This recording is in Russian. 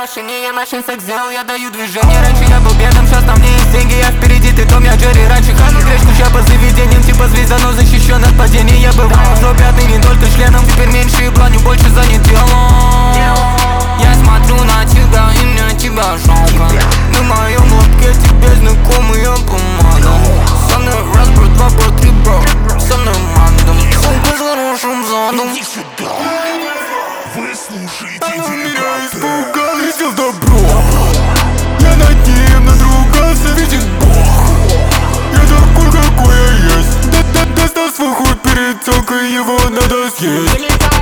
машине, я машин секс сделал, я даю движение. Раньше я был бедом, сейчас на мне есть деньги. Я впереди, ты дом, я Джерри. Раньше хранил гречку, ща по заведениям. Типа звезда, но защищен от падения. Я бывал злопятный не только членом. Теперь меньше и планю, больше занят делом. Я смотрю на тебя и мне тебя жалко. На моем лобке тебе знакомая помада. Со мной раз, бро, два, бро, три, бро. Со мной мандом, сука, с хорошим задом. Вы слушаете Она меня деликатес. испугал и сделал добро. Я над ним надругался, видит Бог. Я такой, какой я есть. Достал свой хуй перед телкой, его надо съесть.